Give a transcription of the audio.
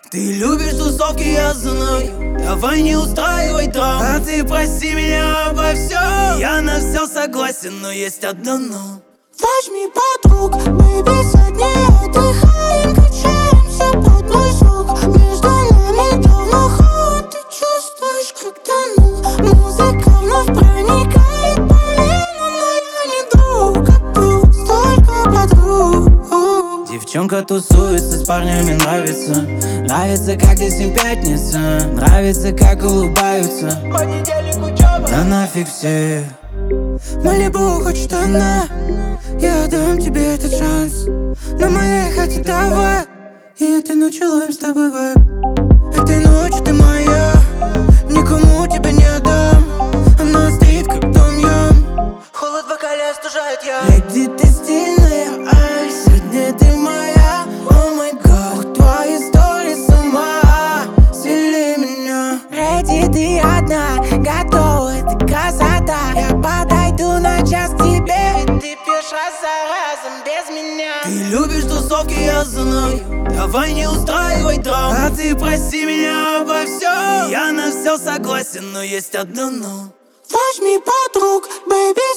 Ты любишь тусовки, я знаю. Давай не устраивай драм. А ты прости меня обо всем. Я на все согласен, но есть одно но. Возьми подруг, бэйби, садни, отдыхаем, качаемся под мой звук. Между нами давно ход, ты чувствуешь, когда музыка вновь проникает по венам. Но я не друг, а просто подруг. Девчонка тусуется с парнями, нравится. Нравится, как здесь им пятница. Нравится, как улыбаются. Понедельник учеба. Да нафиг все. Малибу хочет она. Я дам тебе этот шанс. На моей хате давай. И этой ночью ловим с тобой вайб. Этой ночью ты моя. Никому тебя не отдам. Она стоит как дом ям. Холод в бокале остужает я. Леди, ты стильная, ай. Сегодня ты моя, о май гад. Твои истории с ума свели меня. Реди, ты одна, готова, ты красота. Я подойду на час к тебе, и ты пьешь раз за разом без меня. Ты любишь тусовки, я знаю. Давай не устраивай драм. А ты прости меня обо всем. Я на все согласен, но есть одно но. Возьми подруг, бэйби,